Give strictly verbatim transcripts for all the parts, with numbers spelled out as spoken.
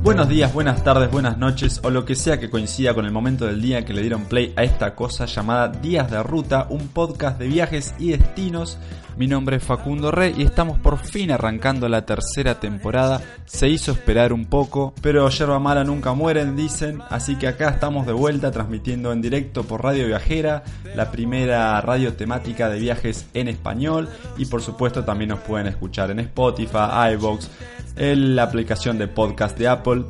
Buenos días, buenas tardes, buenas noches o lo que sea que coincida con el momento del día que le dieron play a esta cosa llamada Días de Ruta, un podcast de viajes y destinos. Mi nombre es Facundo Rey y estamos por fin arrancando la tercera temporada. Se hizo esperar un poco, pero yerba mala nunca mueren, dicen, así que acá estamos de vuelta transmitiendo en directo por Radio Viajera, la primera radio temática de viajes en español, y por supuesto también nos pueden escuchar en Spotify, iVoox, en la aplicación de podcast de Apple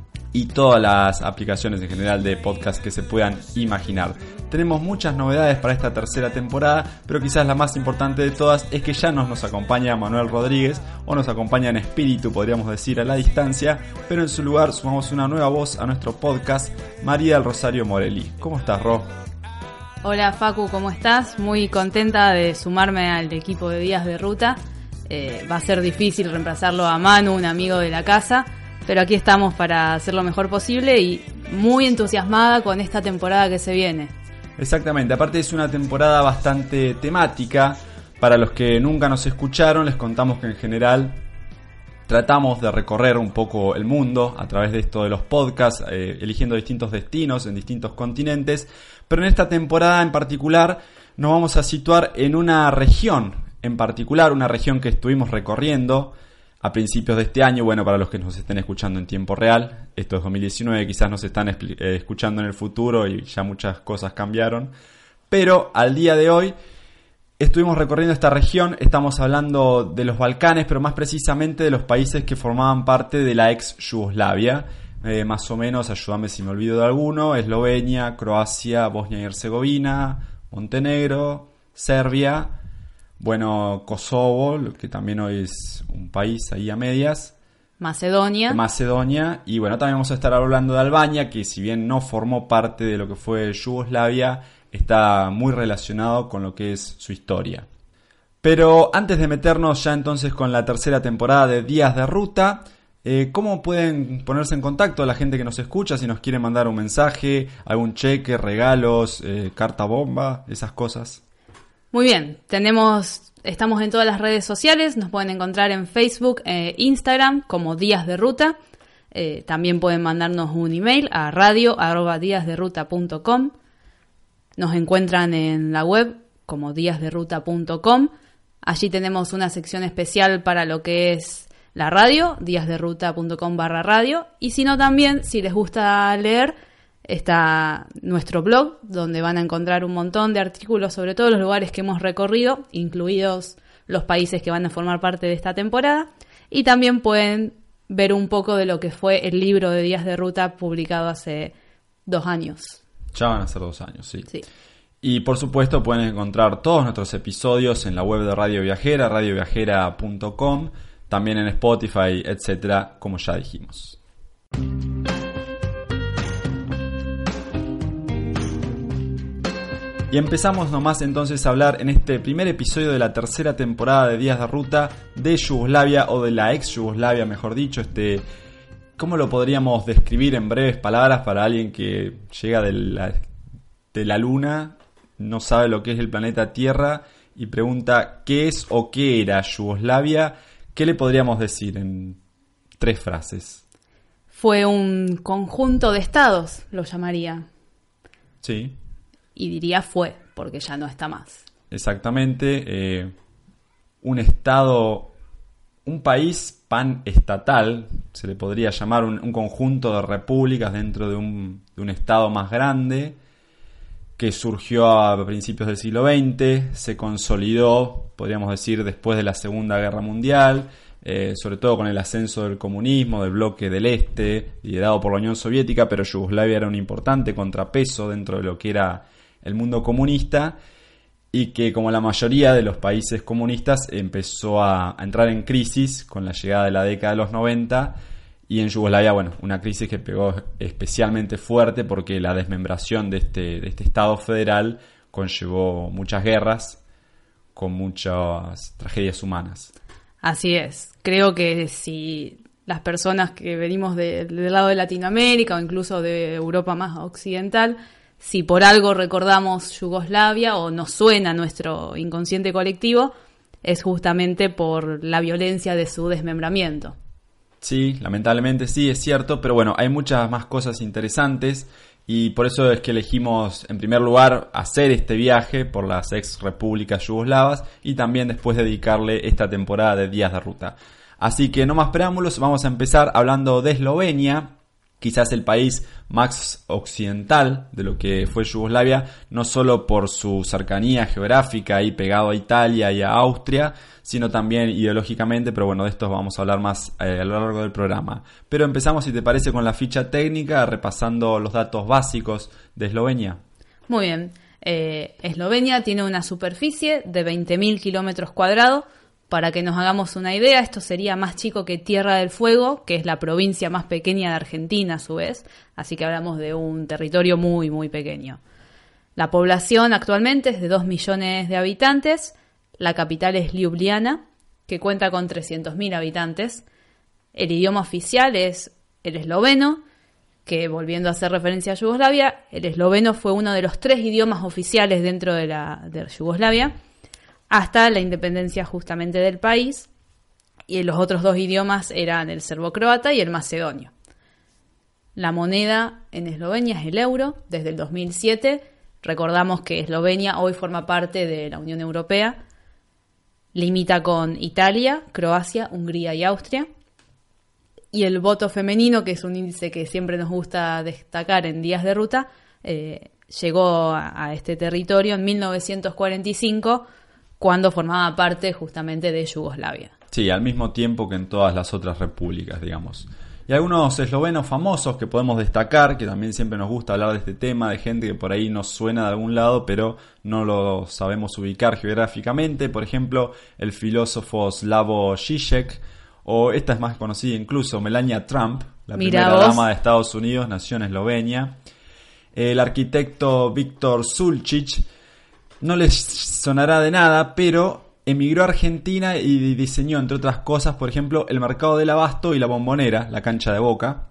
y todas las aplicaciones en general de podcast que se puedan imaginar. Tenemos muchas novedades para esta tercera temporada, pero quizás la más importante de todas es que ya no nos acompaña Manuel Rodríguez, o nos acompaña en espíritu, podríamos decir, a la distancia, pero en su lugar sumamos una nueva voz a nuestro podcast, María del Rosario Morelli. ¿Cómo estás, Ro? Hola, Facu, ¿cómo estás? Muy contenta de sumarme al equipo de Días de Ruta. Eh, va a ser difícil reemplazarlo a Manu, un amigo de la casa, pero aquí estamos para hacer lo mejor posible y muy entusiasmada con esta temporada que se viene. Exactamente, aparte es una temporada bastante temática. Para los que nunca nos escucharon, les contamos que en general tratamos de recorrer un poco el mundo a través de esto de los podcasts, eh, eligiendo distintos destinos en distintos continentes, pero en esta temporada en particular nos vamos a situar en una región en particular, una región que estuvimos recorriendo a principios de este año. Bueno, para los que nos estén escuchando en tiempo real, esto es dos mil diecinueve, quizás nos están expl- eh, escuchando en el futuro y ya muchas cosas cambiaron, pero al día de hoy estuvimos recorriendo esta región. Estamos hablando de los Balcanes, pero más precisamente de los países que formaban parte de la ex Yugoslavia, eh, más o menos, ayúdame si me olvido de alguno: Eslovenia, Croacia, Bosnia y Herzegovina, Montenegro, Serbia, bueno, Kosovo, que también hoy es un país ahí a medias. Macedonia. Macedonia. Y bueno, también vamos a estar hablando de Albania, que si bien no formó parte de lo que fue Yugoslavia, está muy relacionado con lo que es su historia. Pero antes de meternos ya entonces con la tercera temporada de Días de Ruta, eh, ¿cómo pueden ponerse en contacto la gente que nos escucha si nos quiere mandar un mensaje, algún cheque, regalos, eh, carta bomba, esas cosas? Muy bien, tenemos, estamos en todas las redes sociales, nos pueden encontrar en Facebook e Instagram como Días de Ruta. Eh, también pueden mandarnos un email a radio arroba díasderuta punto com. Nos encuentran en la web como díasderuta punto com. Allí tenemos una sección especial para lo que es la radio, díasderuta punto com barra radio. Y si no, también, si les gusta leer, está nuestro blog, donde van a encontrar un montón de artículos sobre todos los lugares que hemos recorrido, incluidos los países que van a formar parte de esta temporada. Y también pueden ver un poco de lo que fue el libro de Días de Ruta publicado hace dos años. Ya van a ser dos años, sí. Sí. Y por supuesto pueden encontrar todos nuestros episodios en la web de Radio Viajera, radio viajera punto com, también en Spotify, etcétera, como ya dijimos. Y empezamos nomás entonces a hablar en este primer episodio de la tercera temporada de Días de Ruta de Yugoslavia, o de la ex Yugoslavia, mejor dicho. Este, ¿cómo lo podríamos describir en breves palabras para alguien que llega de la, de la luna, no sabe lo que es el planeta Tierra y pregunta qué es o qué era Yugoslavia? ¿Qué le podríamos decir en tres frases? Fue un conjunto de estados, lo llamaría. Sí. Y diría fue, porque ya no está más. Exactamente, eh, un estado, un país panestatal, se le podría llamar, un, un conjunto de repúblicas dentro de un, de un estado más grande, que surgió a principios del siglo veinte, se consolidó, podríamos decir, después de la Segunda Guerra Mundial, eh, sobre todo con el ascenso del comunismo, del bloque del Este, liderado por la Unión Soviética, pero Yugoslavia era un importante contrapeso dentro de lo que era el mundo comunista, y que, como la mayoría de los países comunistas, empezó a, a entrar en crisis con la llegada de la década de los noventa, y en Yugoslavia, bueno, una crisis que pegó especialmente fuerte porque la desmembración de este, de este Estado federal conllevó muchas guerras con muchas tragedias humanas. Así es, creo que si las personas que venimos de, del lado de Latinoamérica o incluso de Europa más occidental, si por algo recordamos Yugoslavia o nos suena nuestro inconsciente colectivo, es justamente por la violencia de su desmembramiento. Sí, lamentablemente sí, es cierto, pero bueno, hay muchas más cosas interesantes y por eso es que elegimos en primer lugar hacer este viaje por las ex repúblicas yugoslavas y también después dedicarle esta temporada de Días de Ruta. Así que no más preámbulos, vamos a empezar hablando de Eslovenia, quizás el país más occidental de lo que fue Yugoslavia, no solo por su cercanía geográfica ahí pegado a Italia y a Austria, sino también ideológicamente, pero bueno, de esto vamos a hablar más eh, a lo largo del programa. Pero empezamos, si te parece, con la ficha técnica, repasando los datos básicos de Eslovenia. Muy bien, eh, Eslovenia tiene una superficie de veinte mil kilómetros cuadrados. Para que nos hagamos una idea, esto sería más chico que Tierra del Fuego, que es la provincia más pequeña de Argentina a su vez, así que hablamos de un territorio muy, muy pequeño. La población actualmente es de dos millones de habitantes, la capital es Ljubljana, que cuenta con trescientos mil habitantes. El idioma oficial es el esloveno, que volviendo a hacer referencia a Yugoslavia, el esloveno fue uno de los tres idiomas oficiales dentro de la de Yugoslavia, hasta la independencia justamente del país, y los otros dos idiomas eran el serbocroata y el macedonio. La moneda en Eslovenia es el euro desde el dos mil siete. Recordamos que Eslovenia hoy forma parte de la Unión Europea. Limita con Italia, Croacia, Hungría y Austria. Y el voto femenino, que es un índice que siempre nos gusta destacar en Días de Ruta, eh, llegó a, a este territorio en mil novecientos cuarenta y cinco, cuando formaba parte justamente de Yugoslavia. Sí, al mismo tiempo que en todas las otras repúblicas, digamos. Y algunos eslovenos famosos que podemos destacar, que también siempre nos gusta hablar de este tema, de gente que por ahí nos suena de algún lado, pero no lo sabemos ubicar geográficamente. Por ejemplo, el filósofo Slavoj Žižek, o esta es más conocida incluso, Melania Trump, la Mirá primera vos. dama de Estados Unidos, nació en Eslovenia. El arquitecto Viktor Sulčić, no les sonará de nada, pero emigró a Argentina y diseñó, entre otras cosas, por ejemplo, el mercado del abasto y la bombonera, la cancha de Boca.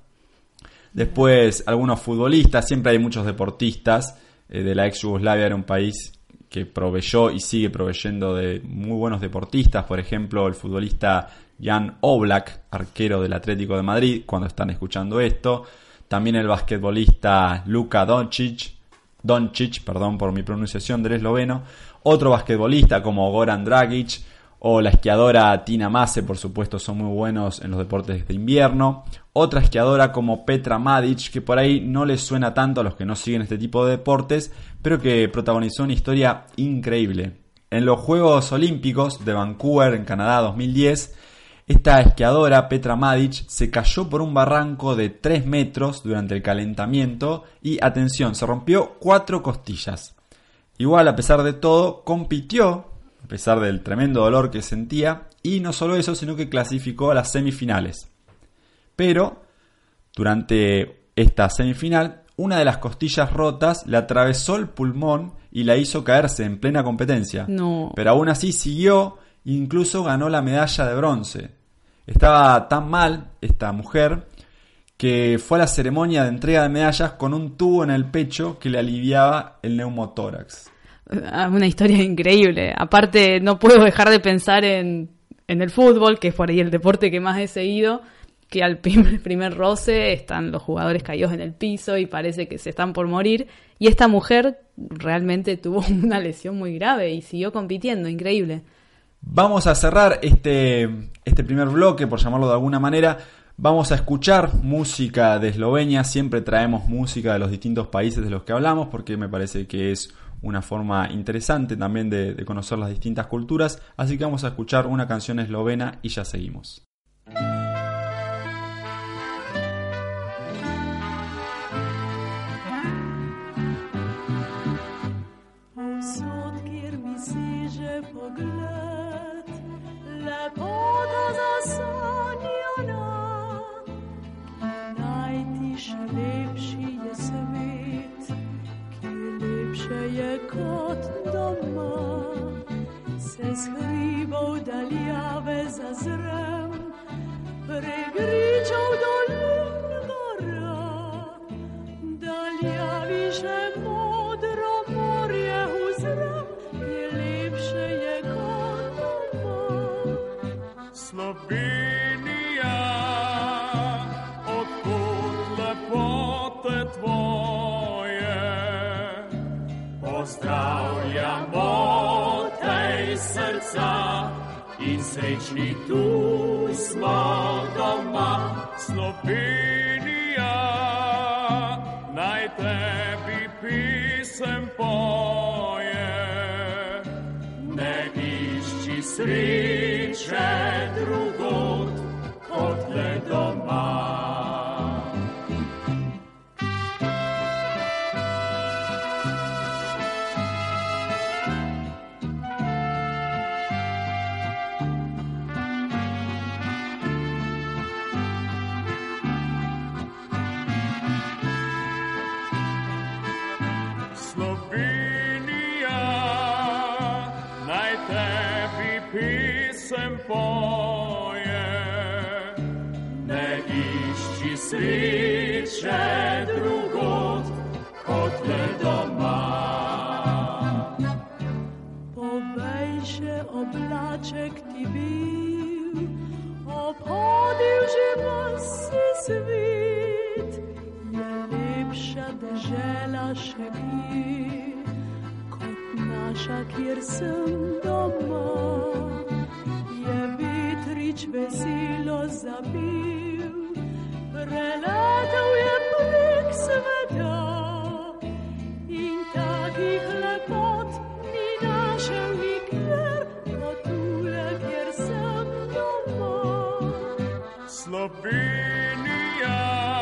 Después, algunos futbolistas, siempre hay muchos deportistas eh, de la ex Yugoslavia, era un país que proveyó y sigue proveyendo de muy buenos deportistas. Por ejemplo, el futbolista Jan Oblak, arquero del Atlético de Madrid, cuando están escuchando esto. También el basquetbolista Luka Doncic, Doncic, perdón por mi pronunciación del esloveno, otro basquetbolista como Goran Dragic o la esquiadora Tina Maze, por supuesto, son muy buenos en los deportes de invierno. Otra esquiadora como Petra Madic, que por ahí no les suena tanto a los que no siguen este tipo de deportes, pero que protagonizó una historia increíble. En los Juegos Olímpicos de Vancouver, en Canadá, dos mil diez, esta esquiadora, Petra Madic, se cayó por un barranco de tres metros durante el calentamiento y, atención, se rompió cuatro costillas. Igual, a pesar de todo, compitió, a pesar del tremendo dolor que sentía, y no solo eso, sino que clasificó a las semifinales. Pero, durante esta semifinal, una de las costillas rotas le atravesó el pulmón y la hizo caerse en plena competencia. No. Pero aún así siguió e incluso ganó la medalla de bronce. Estaba tan mal esta mujer que fue a la ceremonia de entrega de medallas con un tubo en el pecho que le aliviaba el neumotórax. Una historia increíble. Aparte, no puedo dejar de pensar en, en el fútbol, que es por ahí el deporte que más he seguido, que al primer, primer roce están los jugadores caídos en el piso y parece que se están por morir. Y esta mujer realmente tuvo una lesión muy grave y siguió compitiendo, increíble. Vamos a cerrar este, este primer bloque, por llamarlo de alguna manera. Vamos a escuchar música de Eslovenia. Siempre traemos música de los distintos países de los que hablamos, porque me parece que es una forma interesante también de, de conocer las distintas culturas. Así que vamos a escuchar una canción eslovena y ya seguimos. Slovenija Pozdravljamo tej srca in srečni tu smo doma. Slovenija, naj tebi pisem poje, ne išči sreče drugod kot le doma. Slovenija, naj tebi pisem poje, ne išči sreče drugod kot le doma. Povej še oblaček ti bil, obhodil že vsi svet, je lepša dežela še kje, kot naša, kjer sem doma. Je vetrič veselo zabil, preletel je prek sveta in takih lepot ni našel nikjer, kot tule, kjer sem doma. Slovenija,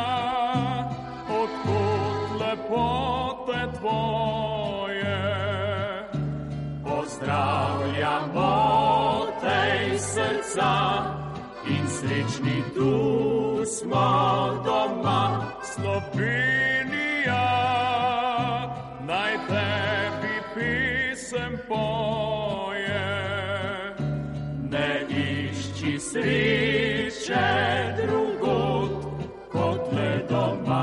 odkot lepote tvoje, pozdravljamo tej srca in srečni tu smo doma. Slovenija, naj tebi pisem poje, ne išči sreče drugod kot le doma.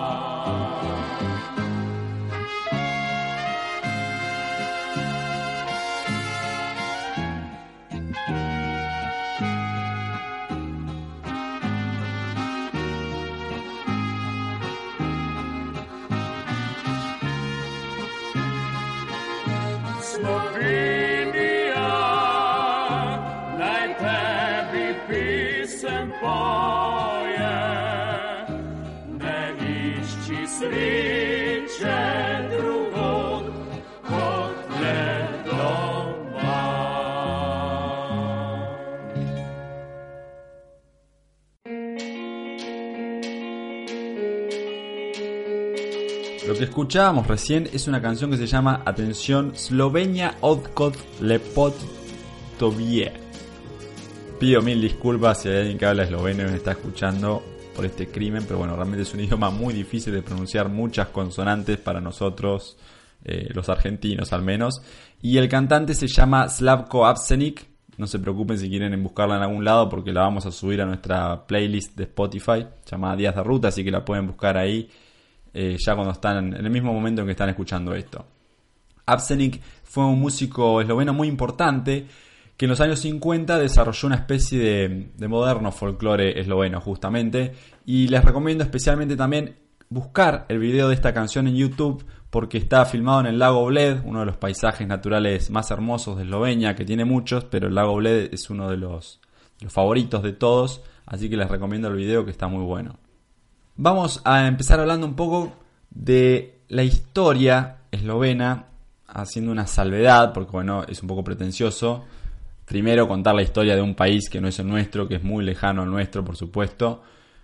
Slovenija, naj tebi pisem poje, ne išči sreče drugod kot le doma. Lo que escuchábamos recién es una canción que se llama, atención, Slovenia odkot lepot tobie. Pido mil disculpas si hay alguien que habla esloveno y me está escuchando por este crimen, pero bueno, realmente es un idioma muy difícil de pronunciar, muchas consonantes para nosotros, eh, los argentinos al menos. Y el cantante se llama Slavko Avsenik. No se preocupen si quieren buscarla en algún lado, porque la vamos a subir a nuestra playlist de Spotify llamada Días de Ruta, así que la pueden buscar ahí. Eh, ya cuando están en el mismo momento en que están escuchando esto. Avsenik fue un músico esloveno muy importante que en los años cincuenta desarrolló una especie de, de moderno folclore esloveno justamente, y les recomiendo especialmente también buscar el video de esta canción en YouTube, porque está filmado en el lago Bled, uno de los paisajes naturales más hermosos de Eslovenia, que tiene muchos, pero el lago Bled es uno de los, de los favoritos de todos, así que les recomiendo el video, que está muy bueno. Vamos a empezar hablando un poco de la historia eslovena, haciendo una salvedad, porque bueno, es un poco pretencioso. Primero contar la historia de un país que no es el nuestro, que es muy lejano al nuestro, por supuesto,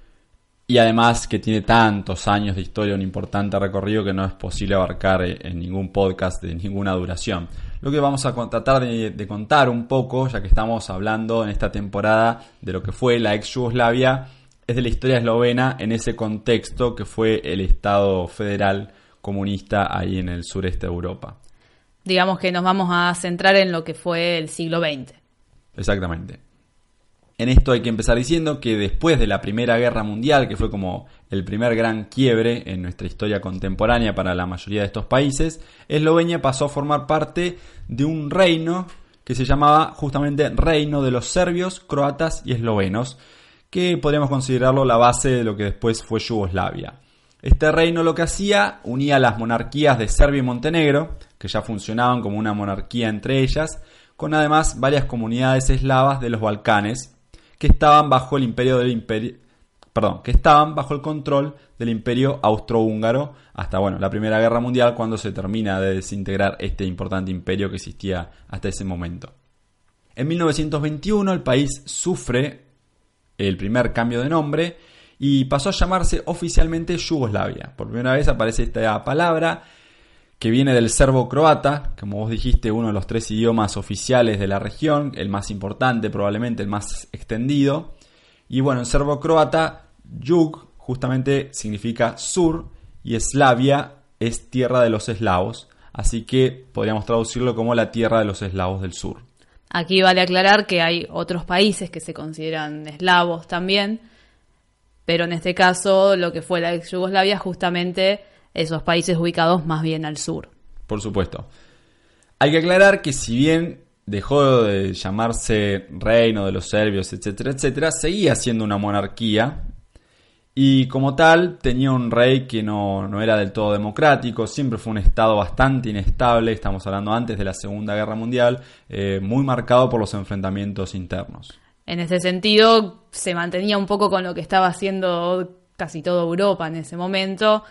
y además que tiene tantos años de historia, un importante recorrido que no es posible abarcar en ningún podcast de ninguna duración. Lo que vamos a tratar de, de contar un poco, ya que estamos hablando en esta temporada de lo que fue la ex Yugoslavia, es de la historia eslovena en ese contexto que fue el Estado federal comunista ahí en el sureste de Europa. Digamos que nos vamos a centrar en lo que fue el siglo veinte. Exactamente. En esto hay que empezar diciendo que después de la Primera Guerra Mundial, que fue como el primer gran quiebre en nuestra historia contemporánea para la mayoría de estos países, Eslovenia pasó a formar parte de un reino que se llamaba justamente Reino de los Serbios, Croatas y Eslovenos, que podríamos considerarlo la base de lo que después fue Yugoslavia. Este reino lo que hacía, unía las monarquías de Serbia y Montenegro, que ya funcionaban como una monarquía entre ellas, con además varias comunidades eslavas de los Balcanes, que estaban bajo el imperio del imperio, perdón, que estaban bajo el control del imperio austrohúngaro hasta bueno, la Primera Guerra Mundial, cuando se termina de desintegrar este importante imperio que existía hasta ese momento. En mil novecientos veintiuno el país sufre el primer cambio de nombre y pasó a llamarse oficialmente Yugoslavia. Por primera vez aparece esta palabra que viene del serbo-croata, como vos dijiste, uno de los tres idiomas oficiales de la región, el más importante, probablemente el más extendido. Y bueno, en serbo-croata, Jug justamente significa sur y Slavia es tierra de los eslavos, así que podríamos traducirlo como la tierra de los eslavos del sur. Aquí vale aclarar que hay otros países que se consideran eslavos también, pero en este caso lo que fue la ex Yugoslavia, justamente esos países ubicados más bien al sur. Por supuesto. Hay que aclarar que si bien dejó de llamarse reino de los serbios, etcétera, etcétera, seguía siendo una monarquía y como tal tenía un rey que no, no era del todo democrático, siempre fue un estado bastante inestable, estamos hablando antes de la Segunda Guerra Mundial, eh, muy marcado por los enfrentamientos internos. En ese sentido, se mantenía un poco con lo que estaba haciendo casi toda Europa en ese momento,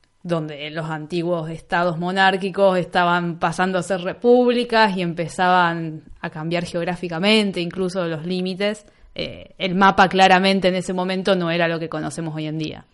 donde los antiguos estados monárquicos estaban pasando a ser repúblicas y empezaban a cambiar geográficamente, incluso los límites. Eh, el mapa claramente en ese momento no era lo que conocemos hoy en día.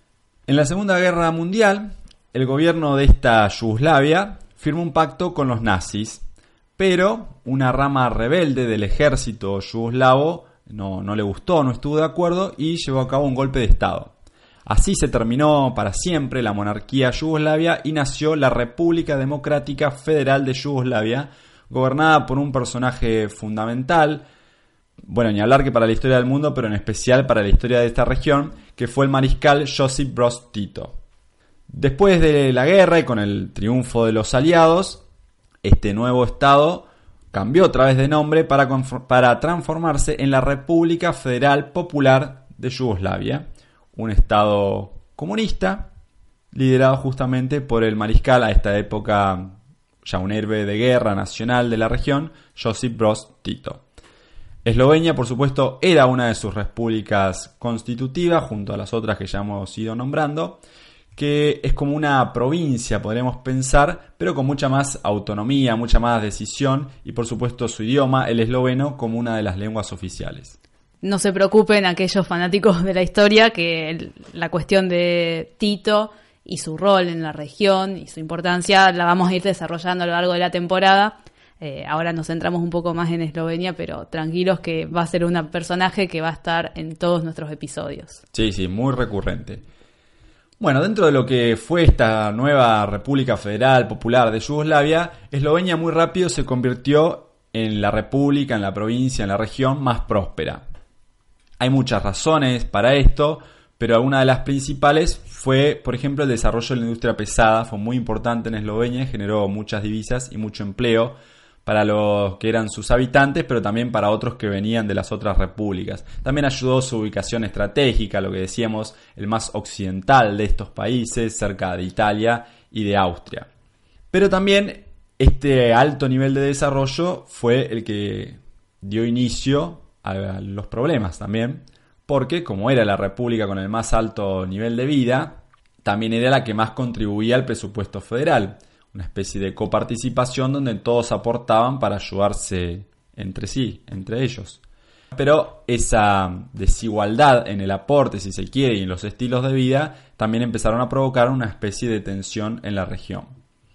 En la Segunda Guerra Mundial, el gobierno de esta Yugoslavia firmó un pacto con los nazis, pero una rama rebelde del ejército yugoslavo no, no le gustó, no estuvo de acuerdo y llevó a cabo un golpe de estado. Así se terminó para siempre la monarquía yugoslavia y nació la República Democrática Federal de Yugoslavia, gobernada por un personaje fundamental, bueno, ni hablar que para la historia del mundo, pero en especial para la historia de esta región, que fue el mariscal Josip Broz Tito. Después de la guerra y con el triunfo de los aliados, este nuevo estado cambió otra vez de nombre para, para transformarse en la República Federal Popular de Yugoslavia, un estado comunista liderado justamente por el mariscal a esta época, ya un héroe de guerra nacional de la región, Josip Broz Tito. Eslovenia, por supuesto, era una de sus repúblicas constitutivas, junto a las otras que ya hemos ido nombrando, que es como una provincia, podríamos pensar, pero con mucha más autonomía, mucha más decisión y, por supuesto, su idioma, el esloveno, como una de las lenguas oficiales. No se preocupen aquellos fanáticos de la historia que la cuestión de Tito y su rol en la región y su importancia la vamos a ir desarrollando a lo largo de la temporada. Eh, ahora nos centramos un poco más en Eslovenia, pero tranquilos que va a ser un personaje que va a estar en todos nuestros episodios. Sí, sí, muy recurrente. Bueno, dentro de lo que fue esta nueva República Federal Popular de Yugoslavia, Eslovenia muy rápido se convirtió en la república, en la provincia, en la región más próspera. Hay muchas razones para esto, pero una de las principales fue, por ejemplo, el desarrollo de la industria pesada. Fue muy importante en Eslovenia, generó muchas divisas y mucho empleo para los que eran sus habitantes, pero también para otros que venían de las otras repúblicas. También ayudó su ubicación estratégica, lo que decíamos, el más occidental de estos países, cerca de Italia y de Austria. Pero también este alto nivel de desarrollo fue el que dio inicio a los problemas también, porque como era la república con el más alto nivel de vida, también era la que más contribuía al presupuesto federal. Una especie de coparticipación donde todos aportaban para ayudarse entre sí, entre ellos. Pero esa desigualdad en el aporte, si se quiere, y en los estilos de vida, también empezaron a provocar una especie de tensión en la región.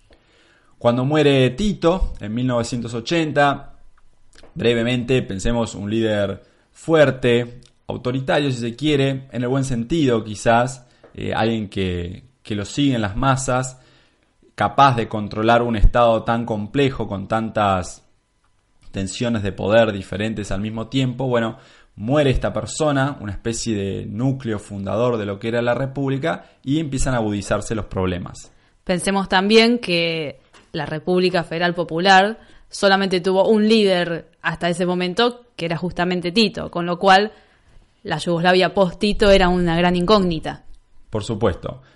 Cuando muere Tito, en mil novecientos ochenta, brevemente, pensemos un líder fuerte, autoritario si se quiere, en el buen sentido quizás, eh, alguien que, que lo siguen las masas, capaz de controlar un estado tan complejo con tantas tensiones de poder diferentes al mismo tiempo. Bueno, muere esta persona, una especie de núcleo fundador de lo que era la República, y empiezan a agudizarse los problemas. Pensemos también que la República Federal Popular solamente tuvo un líder hasta ese momento, que era justamente Tito, con lo cual la Yugoslavia post-Tito era una gran incógnita. Por supuesto.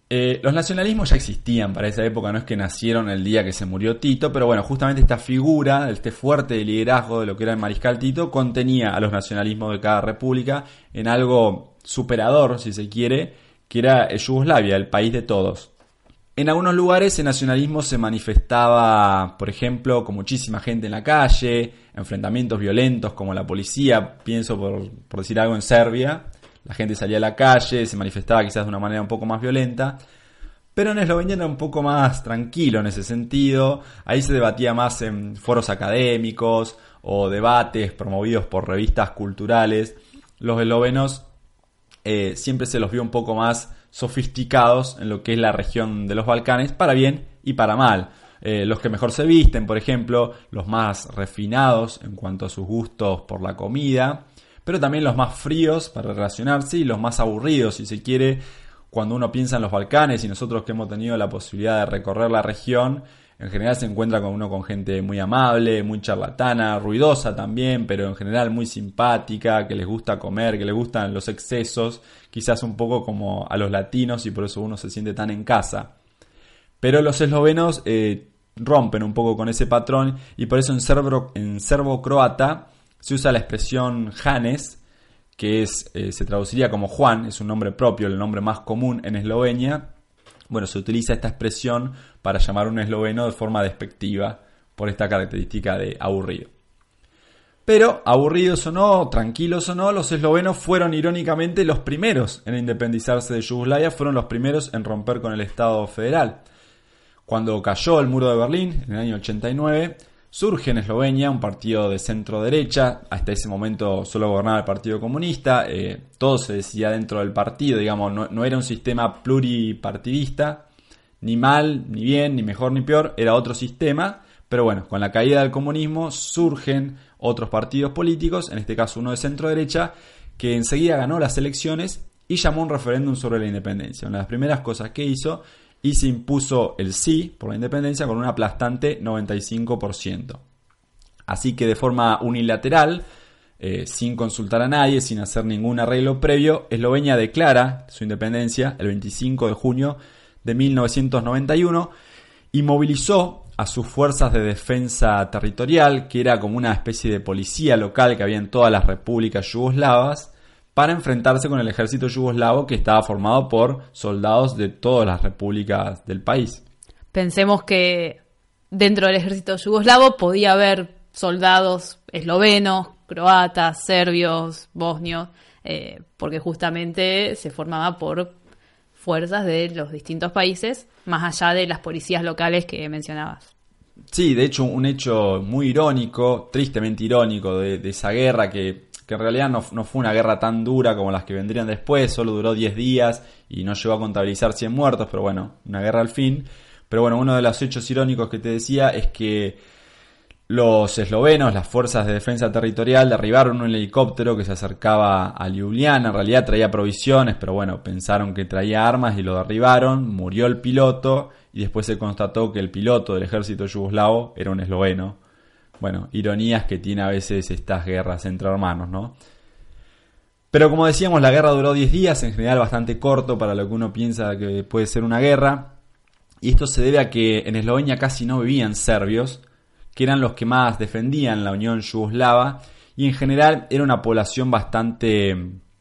Eh, los nacionalismos ya existían para esa época, no es que nacieron el día que se murió Tito, pero bueno, justamente esta figura, este fuerte liderazgo de lo que era el mariscal Tito, contenía a los nacionalismos de cada república en algo superador, si se quiere, que era Yugoslavia, el país de todos. En algunos lugares el nacionalismo se manifestaba, por ejemplo, con muchísima gente en la calle, enfrentamientos violentos como la policía, pienso por, por decir algo en Serbia. La gente salía a la calle, se manifestaba quizás de una manera un poco más violenta. Pero en Eslovenia era un poco más tranquilo en ese sentido. Ahí se debatía más en foros académicos o debates promovidos por revistas culturales. Los eslovenos eh, siempre se los vio un poco más sofisticados en lo que es la región de los Balcanes, para bien y para mal. Eh, los que mejor se visten, por ejemplo, los más refinados en cuanto a sus gustos por la comida, pero también los más fríos para relacionarse y los más aburridos, si se quiere, cuando uno piensa en los Balcanes y nosotros que hemos tenido la posibilidad de recorrer la región, en general se encuentra con uno con gente muy amable, muy charlatana, ruidosa también, pero en general muy simpática, que les gusta comer, que les gustan los excesos, quizás un poco como a los latinos y por eso uno se siente tan en casa. Pero los eslovenos eh, rompen un poco con ese patrón y por eso en serbo, en serbo-croata se usa la expresión Janez, que es eh, se traduciría como Juan, es un nombre propio, el nombre más común en Eslovenia. Bueno, se utiliza esta expresión para llamar a un esloveno de forma despectiva por esta característica de aburrido. Pero, aburridos o no, tranquilos o no, los eslovenos fueron irónicamente los primeros en independizarse de Yugoslavia, fueron los primeros en romper con el Estado federal. Cuando cayó el muro de Berlín, en el año ochenta y nueve, surge en Eslovenia un partido de centro-derecha. Hasta ese momento solo gobernaba el Partido Comunista, eh, todo se decidía dentro del partido, digamos, no, no era un sistema pluripartidista, ni mal, ni bien, ni mejor, ni peor, era otro sistema. Pero bueno, con la caída del comunismo surgen otros partidos políticos, en este caso uno de centro-derecha, que enseguida ganó las elecciones y llamó un referéndum sobre la independencia. Una de las primeras cosas que hizo, y se impuso el sí por la independencia con un aplastante noventa y cinco por ciento. Así que de forma unilateral, eh, sin consultar a nadie, sin hacer ningún arreglo previo, Eslovenia declara su independencia el veinticinco de junio de mil novecientos noventa y uno y movilizó a sus fuerzas de defensa territorial, que era como una especie de policía local que había en todas las repúblicas yugoslavas, para enfrentarse con el ejército yugoslavo que estaba formado por soldados de todas las repúblicas del país. Pensemos que dentro del ejército yugoslavo podía haber soldados eslovenos, croatas, serbios, bosnios, eh, porque justamente se formaba por fuerzas de los distintos países, más allá de las policías locales que mencionabas. Sí, de hecho un hecho muy irónico, tristemente irónico, de, de esa guerra que... que en realidad no, no fue una guerra tan dura como las que vendrían después, solo duró diez días y no llegó a contabilizar cien muertos, pero bueno, una guerra al fin. Pero bueno, uno de los hechos irónicos que te decía es que los eslovenos, las fuerzas de defensa territorial, derribaron un helicóptero que se acercaba a Ljubljana. En realidad traía provisiones, pero bueno, pensaron que traía armas y lo derribaron, murió el piloto y después se constató que el piloto del ejército yugoslavo era un esloveno. Bueno, ironías que tiene a veces estas guerras entre hermanos, ¿no? Pero como decíamos, la guerra duró diez días, en general bastante corto para lo que uno piensa que puede ser una guerra. Y esto se debe a que en Eslovenia casi no vivían serbios, que eran los que más defendían la Unión Yugoslava. Y en general era una población bastante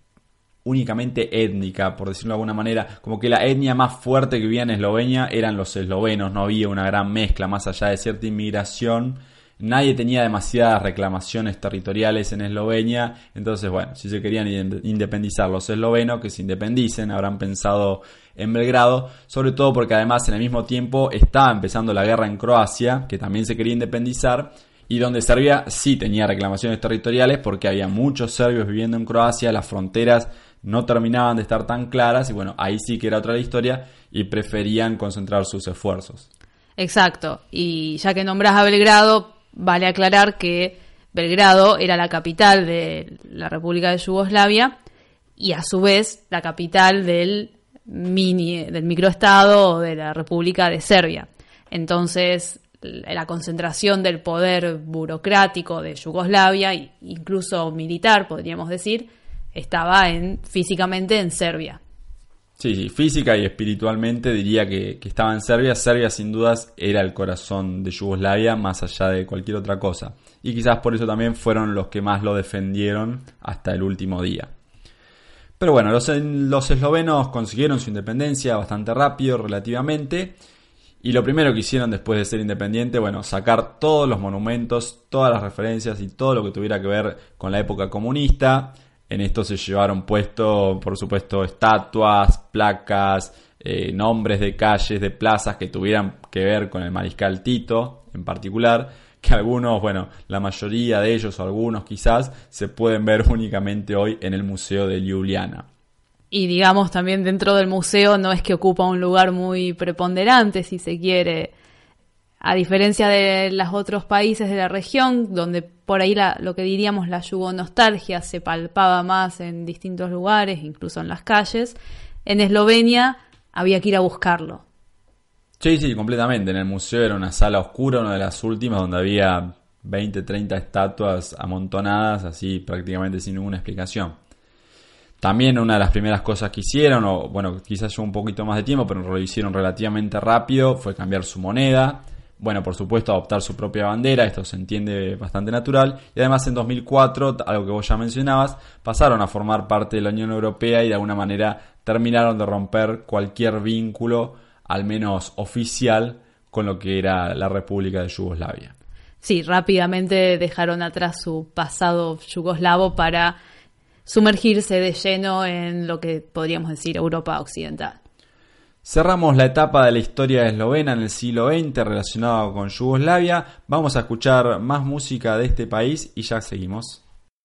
únicamente étnica, por decirlo de alguna manera. Como que la etnia más fuerte que vivía en Eslovenia eran los eslovenos, no había una gran mezcla más allá de cierta inmigración. Nadie tenía demasiadas reclamaciones territoriales en Eslovenia, entonces bueno, si se querían independizar los eslovenos, que se independicen, habrán pensado en Belgrado, sobre todo porque además en el mismo tiempo estaba empezando la guerra en Croacia, que también se quería independizar, y donde Serbia sí tenía reclamaciones territoriales porque había muchos serbios viviendo en Croacia, las fronteras no terminaban de estar tan claras, y bueno, ahí sí que era otra la historia, y preferían concentrar sus esfuerzos. Exacto, y ya que nombras a Belgrado, vale aclarar que Belgrado era la capital de la República de Yugoslavia y a su vez la capital del mini, del microestado de la República de Serbia. Entonces la concentración del poder burocrático de Yugoslavia, incluso militar podríamos decir, estaba en, físicamente en Serbia. Sí, sí, física y espiritualmente diría que, que estaba en Serbia. Serbia sin dudas era el corazón de Yugoslavia más allá de cualquier otra cosa. Y quizás por eso también fueron los que más lo defendieron hasta el último día. Pero bueno, los, los eslovenos consiguieron su independencia bastante rápido relativamente. Y lo primero que hicieron después de ser independiente, bueno, sacar todos los monumentos, todas las referencias y todo lo que tuviera que ver con la época comunista. En esto se llevaron puesto, por supuesto, estatuas, placas, eh, nombres de calles, de plazas que tuvieran que ver con el mariscal Tito en particular, que algunos, bueno, la mayoría de ellos o algunos quizás se pueden ver únicamente hoy en el Museo de Ljubljana. Y digamos también dentro del museo no es que ocupa un lugar muy preponderante, si se quiere, a diferencia de los otros países de la región, donde por ahí la, lo que diríamos la yugonostalgia se palpaba más en distintos lugares, incluso en las calles. En Eslovenia había que ir a buscarlo. Sí, sí, completamente. En el museo era una sala oscura, una de las últimas, donde había veinte, treinta estatuas amontonadas, así prácticamente sin ninguna explicación. También una de las primeras cosas que hicieron, o bueno, quizás llevó un poquito más de tiempo, pero lo hicieron relativamente rápido, fue cambiar su moneda. Bueno, por supuesto, adoptar su propia bandera, esto se entiende bastante natural. Y además en dos mil cuatro, algo que vos ya mencionabas, pasaron a formar parte de la Unión Europea y de alguna manera terminaron de romper cualquier vínculo, al menos oficial, con lo que era la República de Yugoslavia. Sí, rápidamente dejaron atrás su pasado yugoslavo para sumergirse de lleno en lo que podríamos decir Europa occidental. Cerramos la etapa de la historia eslovena en el siglo veinte relacionada con Yugoslavia. Vamos a escuchar más música de este país y ya seguimos.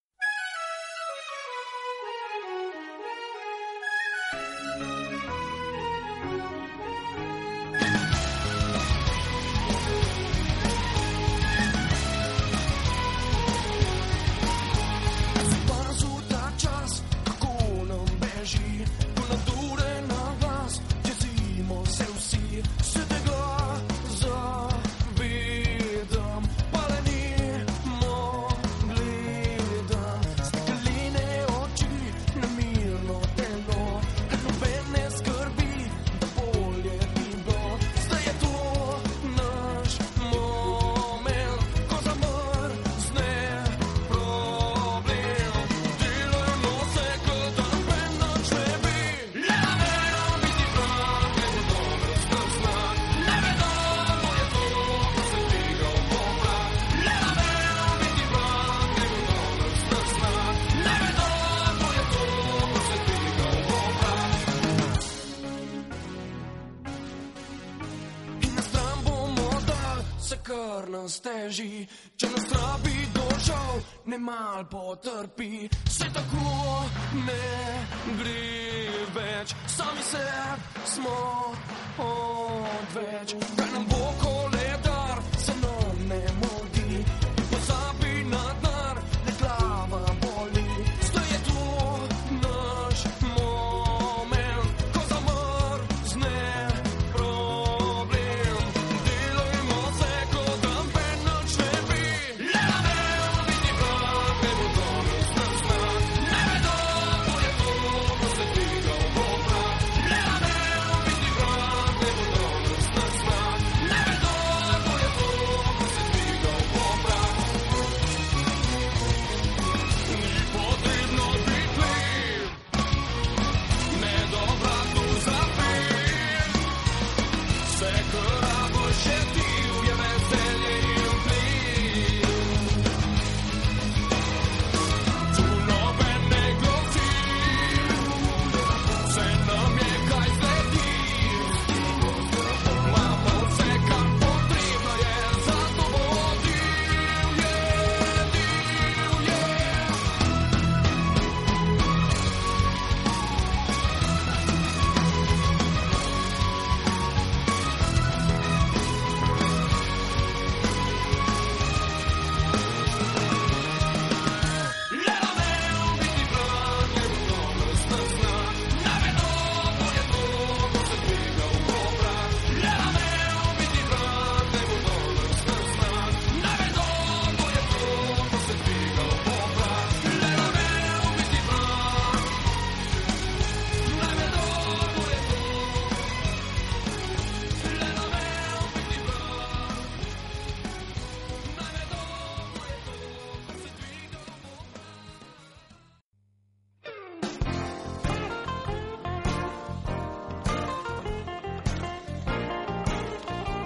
Steži, če nas trapi došel, ne mal potrpi, se tako ne gre več, sami se smo odveč, kaj nam bo koledar, se nam ne modi, pozabi na denar, ne glava boli, zdaj je to naš moment, ko zamrzne problem, delajmo se, kot da me noč ne bi, le da ne biti prav, ne bo danes nas znak, ne vedo, ko je to, ko se tega bo prav, le da ne biti prav, ne bo danes nas znak, ne vedo.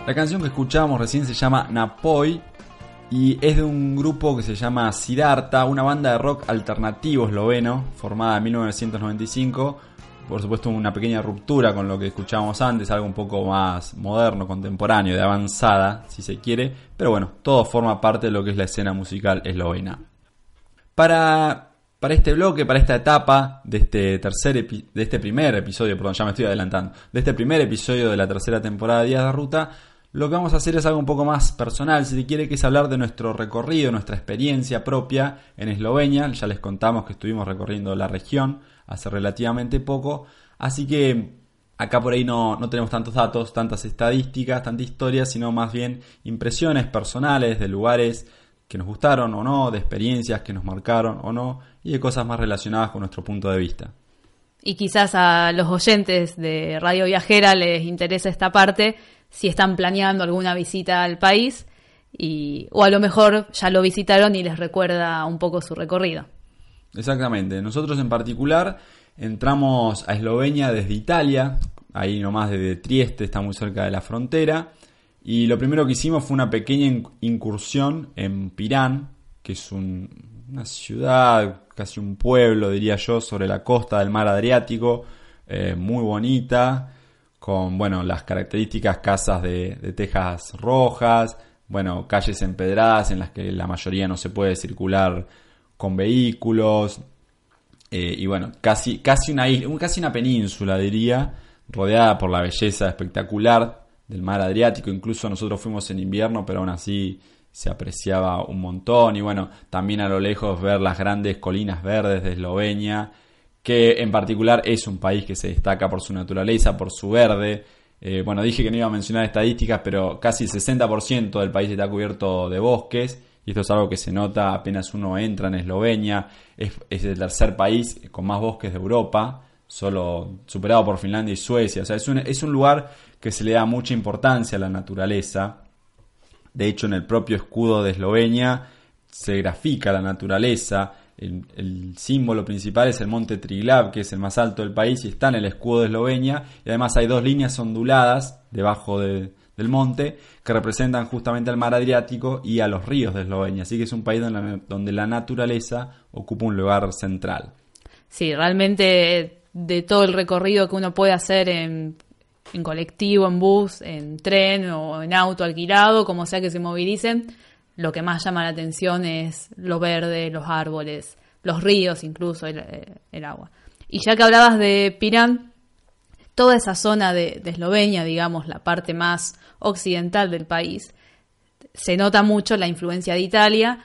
La canción que escuchábamos recién se llama Napoi y es de un grupo que se llama Siddhartha, una banda de rock alternativo esloveno formada en mil novecientos noventa y cinco. Por supuesto, una pequeña ruptura con lo que escuchábamos antes, algo un poco más moderno, contemporáneo, de avanzada, si se quiere. Pero bueno, todo forma parte de lo que es la escena musical eslovena. Para, para este bloque, para esta etapa de este tercer epi- de este primer episodio, perdón, ya me estoy adelantando, de este primer episodio de la tercera temporada de Días de Ruta, lo que vamos a hacer es algo un poco más personal, si se quiere, que es hablar de nuestro recorrido, nuestra experiencia propia en Eslovenia. Ya les contamos que estuvimos recorriendo la región hace relativamente poco, así que acá por ahí no, no tenemos tantos datos, tantas estadísticas, tanta historia, sino más bien impresiones personales de lugares que nos gustaron o no, de experiencias que nos marcaron o no, y de cosas más relacionadas con nuestro punto de vista. Y quizás a los oyentes de Radio Viajera les interesa esta parte, si están planeando alguna visita al país, y, o a lo mejor ya lo visitaron y les recuerda un poco su recorrido. Exactamente. Nosotros en particular entramos a Eslovenia desde Italia, ahí nomás desde Trieste, está muy cerca de la frontera, y lo primero que hicimos fue una pequeña incursión en Pirán, que es un, una ciudad, casi un pueblo diría yo, sobre la costa del mar Adriático, eh, muy bonita, con bueno las características casas de, de tejas rojas, bueno calles empedradas en las que la mayoría no se puede circular con vehículos, eh, y bueno, casi, casi, una isla, casi una península diría, rodeada por la belleza espectacular del mar Adriático. Incluso nosotros fuimos en invierno, pero aún así se apreciaba un montón. Y bueno, también a lo lejos ver las grandes colinas verdes de Eslovenia, que en particular es un país que se destaca por su naturaleza, por su verde. Eh, bueno, dije que no iba a mencionar estadísticas, pero casi el sesenta por ciento del país está cubierto de bosques. Y esto es algo que se nota apenas uno entra en Eslovenia. Es, es el tercer país con más bosques de Europa, solo superado por Finlandia y Suecia. O sea, es un, es un lugar que se le da mucha importancia a la naturaleza. De hecho, en el propio escudo de Eslovenia se grafica la naturaleza. El, el símbolo principal es el monte Triglav, que es el más alto del país y está en el escudo de Eslovenia. Y además hay dos líneas onduladas debajo de... del monte, que representan justamente al mar Adriático y a los ríos de Eslovenia. Así que es un país donde la, donde la naturaleza ocupa un lugar central. Sí, realmente de todo el recorrido que uno puede hacer en, en colectivo, en bus, en tren o en auto alquilado, como sea que se movilicen, lo que más llama la atención es lo verde, los árboles, los ríos, incluso el, el agua. Y ya que hablabas de Pirán, toda esa zona de, de Eslovenia, digamos, la parte más occidental del país, se nota mucho la influencia de Italia,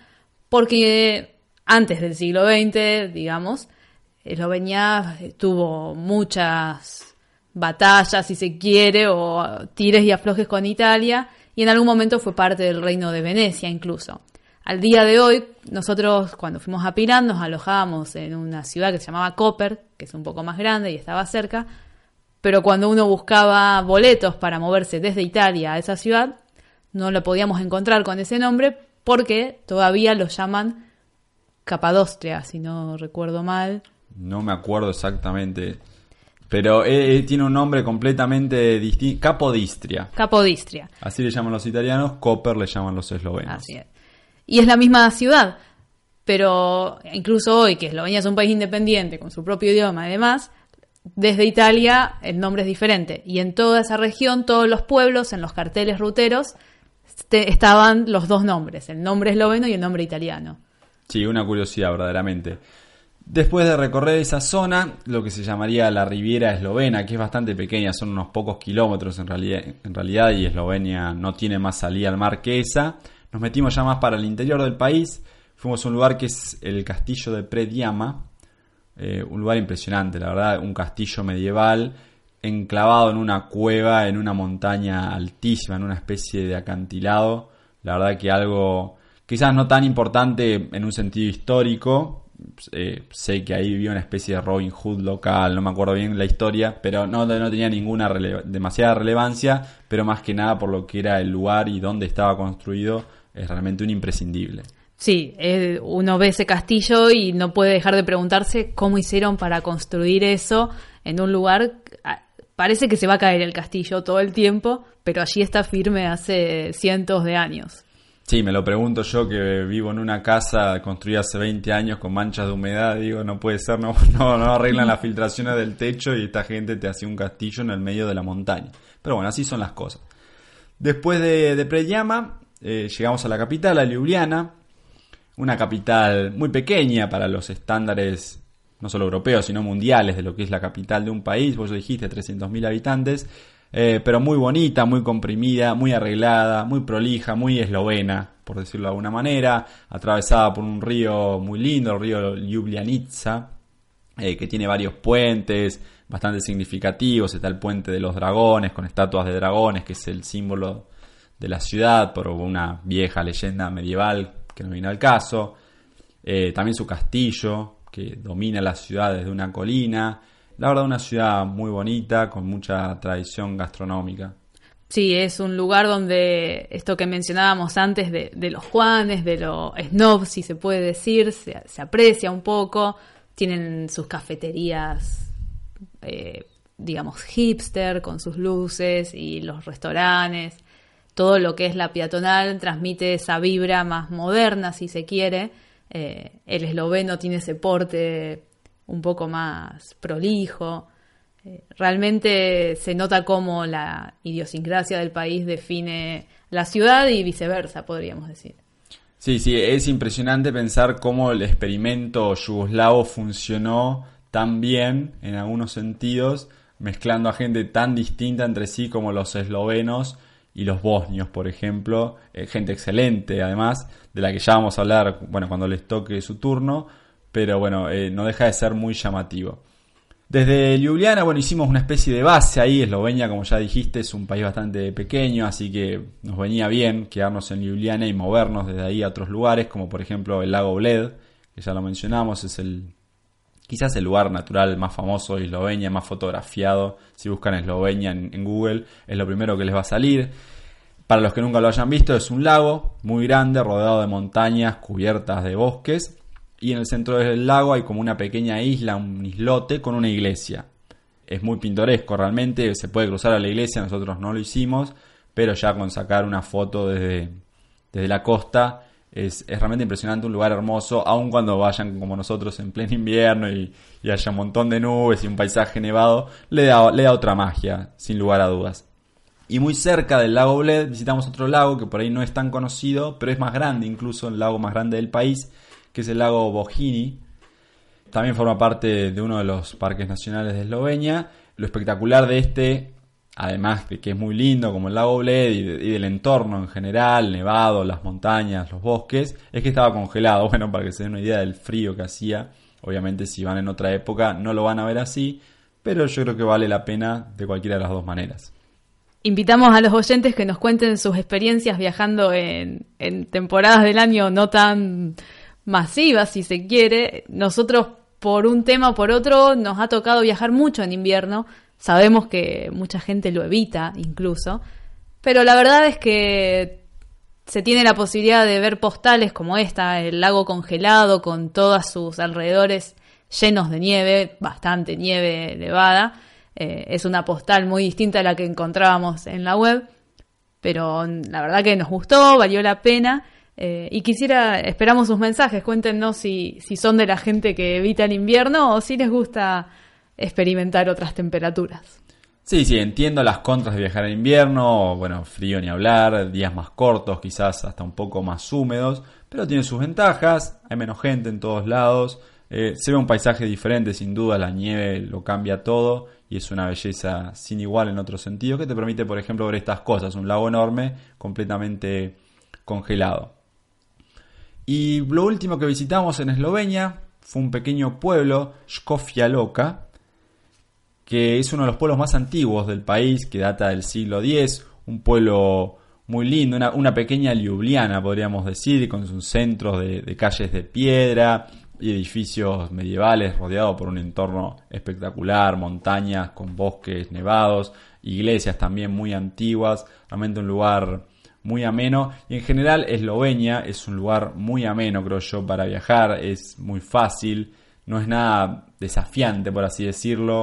porque antes del siglo veinte, digamos, Eslovenia tuvo muchas batallas, si se quiere, o tires y aflojes con Italia, y en algún momento fue parte del reino de Venecia incluso. Al día de hoy, nosotros cuando fuimos a Pirán nos alojábamos en una ciudad que se llamaba Koper, que es un poco más grande y estaba cerca, pero cuando uno buscaba boletos para moverse desde Italia a esa ciudad, no lo podíamos encontrar con ese nombre porque todavía lo llaman Capadostria, si no recuerdo mal. No me acuerdo exactamente, pero eh, tiene un nombre completamente distinto. Capodistria. Capodistria. Así le llaman los italianos, Koper le llaman los eslovenos. Así es. Y es la misma ciudad, pero incluso hoy, que Eslovenia es un país independiente, con su propio idioma y demás, desde Italia el nombre es diferente. Y en toda esa región, todos los pueblos, en los carteles ruteros, te, estaban los dos nombres, el nombre esloveno y el nombre italiano. Sí, una curiosidad verdaderamente. Después de recorrer esa zona, lo que se llamaría la Riviera Eslovena, que es bastante pequeña, son unos pocos kilómetros en realidad, en realidad y Eslovenia no tiene más salida al mar que esa, nos metimos ya más para el interior del país. Fuimos a un lugar que es el castillo de Predjama, eh, un lugar impresionante, la verdad, un castillo medieval enclavado en una cueva, en una montaña altísima, en una especie de acantilado. La verdad que algo quizás no tan importante en un sentido histórico. Eh, sé que ahí vivía una especie de Robin Hood local, no me acuerdo bien la historia, pero no, no tenía ninguna rele- demasiada relevancia, pero más que nada por lo que era el lugar y dónde estaba construido, es realmente un imprescindible. Sí, eh, uno ve ese castillo y no puede dejar de preguntarse cómo hicieron para construir eso en un lugar parece que se va a caer el castillo todo el tiempo, pero allí está firme hace cientos de años. Sí, me lo pregunto yo que vivo en una casa construida hace veinte años con manchas de humedad, digo, no puede ser, no, no, no arreglan las filtraciones del techo y esta gente te hace un castillo en el medio de la montaña. Pero bueno, así son las cosas. Después de, de Predjama, eh, llegamos a la capital, a Ljubljana, una capital muy pequeña para los estándares no solo europeos, sino mundiales de lo que es la capital de un país. Vos lo dijiste, trescientos mil habitantes. Eh, pero muy bonita, muy comprimida, muy arreglada, muy prolija, muy eslovena, por decirlo de alguna manera, atravesada por un río muy lindo, el río Ljubljanica, eh, que tiene varios puentes bastante significativos. Está el puente de los dragones, con estatuas de dragones, que es el símbolo de la ciudad, por una vieja leyenda medieval que no viene al caso. Eh, también su castillo, que domina la ciudad desde una colina. La verdad, una ciudad muy bonita, con mucha tradición gastronómica. Sí, es un lugar donde esto que mencionábamos antes de, de los Juanes, de lo snob, si se puede decir, se, se aprecia un poco. Tienen sus cafeterías, eh, digamos, hipster, con sus luces, y los restaurantes. Todo lo que es la peatonal transmite esa vibra más moderna, si se quiere. Eh, el esloveno tiene ese porte un poco más prolijo. Eh, realmente se nota cómo la idiosincrasia del país define la ciudad y viceversa, podríamos decir. Sí, sí, es impresionante pensar cómo el experimento yugoslavo funcionó tan bien en algunos sentidos, mezclando a gente tan distinta entre sí como los eslovenos y los bosnios, por ejemplo. Eh, gente excelente, además, de la que ya vamos a hablar, bueno, cuando les toque su turno. Pero bueno, eh, no deja de ser muy llamativo. Desde Ljubljana, bueno, hicimos una especie de base ahí. Eslovenia, como ya dijiste, es un país bastante pequeño, así que nos venía bien quedarnos en Ljubljana y movernos desde ahí a otros lugares, como por ejemplo el lago Bled, que ya lo mencionamos, es el quizás el lugar natural más famoso de Eslovenia, más fotografiado. Si buscan Eslovenia en, en Google, es lo primero que les va a salir. Para los que nunca lo hayan visto, es un lago muy grande, rodeado de montañas cubiertas de bosques. Y en el centro del lago hay como una pequeña isla, un islote con una iglesia. Es muy pintoresco realmente, se puede cruzar a la iglesia, nosotros no lo hicimos, pero ya con sacar una foto desde, desde la costa es, es realmente impresionante, un lugar hermoso, aun cuando vayan como nosotros en pleno invierno y, y haya un montón de nubes y un paisaje nevado, le da, le da otra magia, sin lugar a dudas. Y muy cerca del lago Bled visitamos otro lago que por ahí no es tan conocido, pero es más grande, incluso el lago más grande del país, que es el lago Bohinj. También forma parte de uno de los parques nacionales de Eslovenia. Lo espectacular de este, además de que es muy lindo, como el lago Bled y, de, y del entorno en general, nevado, las montañas, los bosques, es que estaba congelado. Bueno, para que se den una idea del frío que hacía. Obviamente si van en otra época no lo van a ver así, pero yo creo que vale la pena de cualquiera de las dos maneras. Invitamos a los oyentes que nos cuenten sus experiencias viajando en, en temporadas del año no tan masivas, si se quiere. Nosotros, por un tema o por otro, nos ha tocado viajar mucho en invierno. Sabemos que mucha gente lo evita incluso, pero la verdad es que se tiene la posibilidad de ver postales como esta, el lago congelado con todos sus alrededores llenos de nieve, bastante nieve elevada. Eh, es una postal muy distinta a la que encontrábamos en la web, pero la verdad que nos gustó, valió la pena. Eh, y quisiera, esperamos sus mensajes, cuéntenos si, si son de la gente que evita el invierno o si les gusta experimentar otras temperaturas. Sí, sí, entiendo las contras de viajar en invierno, bueno, frío ni hablar, días más cortos, quizás hasta un poco más húmedos, pero tiene sus ventajas, hay menos gente en todos lados, eh, se ve un paisaje diferente, sin duda, la nieve lo cambia todo y es una belleza sin igual en otro sentido que te permite, por ejemplo, ver estas cosas, un lago enorme completamente congelado. Y lo último que visitamos en Eslovenia fue un pequeño pueblo, Škofja Loka, que es uno de los pueblos más antiguos del país, que data del siglo diez, un pueblo muy lindo, una, una pequeña Ljubljana, podríamos decir, con sus centros de, de calles de piedra y edificios medievales, rodeado por un entorno espectacular, montañas con bosques nevados, iglesias también muy antiguas, realmente un lugar muy ameno. Y en general Eslovenia es un lugar muy ameno, creo yo, para viajar, es muy fácil, no es nada desafiante, por así decirlo.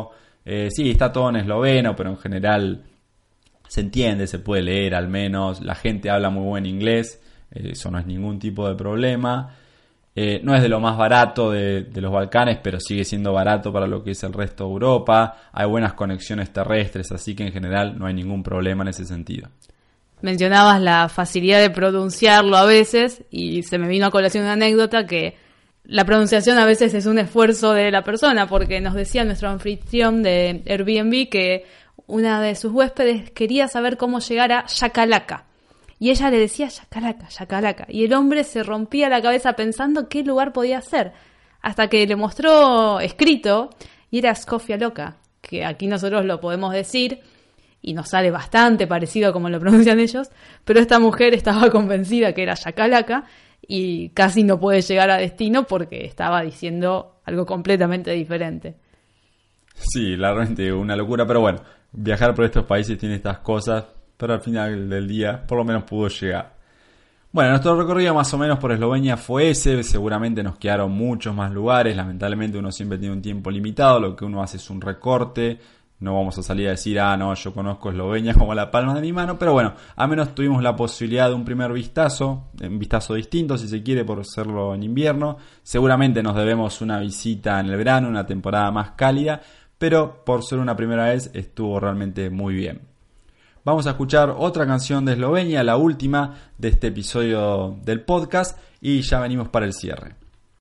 Eh, sí, está todo en esloveno, pero en general se entiende, se puede leer al menos. La gente habla muy buen inglés, eh, eso no es ningún tipo de problema. Eh, no es de lo más barato de, de los Balcanes, pero sigue siendo barato para lo que es el resto de Europa. Hay buenas conexiones terrestres, así que en general no hay ningún problema en ese sentido. Mencionabas la facilidad de pronunciarlo a veces y se me vino a colación una anécdota que la pronunciación a veces es un esfuerzo de la persona, porque nos decía nuestro anfitrión de Airbnb que una de sus huéspedes quería saber cómo llegar a Shakalaka. Y ella le decía Shakalaka, Shakalaka. Y el hombre se rompía la cabeza pensando qué lugar podía ser. Hasta que le mostró escrito y era Skofia Loka, que aquí nosotros lo podemos decir y nos sale bastante parecido como lo pronuncian ellos, pero esta mujer estaba convencida que era Shakalaka y casi no puede llegar a destino porque estaba diciendo algo completamente diferente. Sí, realmente una locura, pero bueno, viajar por estos países tiene estas cosas, pero al final del día por lo menos pudo llegar. Bueno, nuestro recorrido más o menos por Eslovenia fue ese. Seguramente nos quedaron muchos más lugares. Lamentablemente uno siempre tiene un tiempo limitado. Lo que uno hace es un recorte. No vamos a salir a decir, ah, no, yo conozco Eslovenia como la palma de mi mano. Pero bueno, al menos tuvimos la posibilidad de un primer vistazo. Un vistazo distinto, si se quiere, por hacerlo en invierno. Seguramente nos debemos una visita en el verano, una temporada más cálida. Pero por ser una primera vez estuvo realmente muy bien. Vamos a escuchar otra canción de Eslovenia, la última de este episodio del podcast, y ya venimos para el cierre.